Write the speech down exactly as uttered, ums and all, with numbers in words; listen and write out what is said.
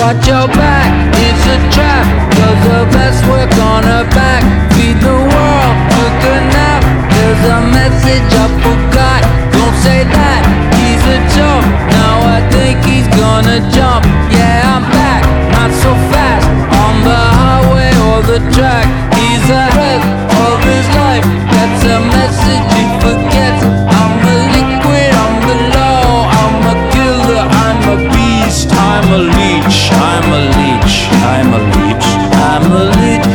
watch your back, it's a trap. Does the best work on her back. Feed the world, took a nap. There's a message I forgot. Don't say that, he's a chump. Now I think he's gonna jump. Yeah, I'm back, not so fast. On the highway or the track. He's ahead of his life. That's a message he forgets. I'm a liquid, I'm the law. I'm a killer, I'm a beast. I'm a leech, I'm a leech, I'm a leech, I'm a leech.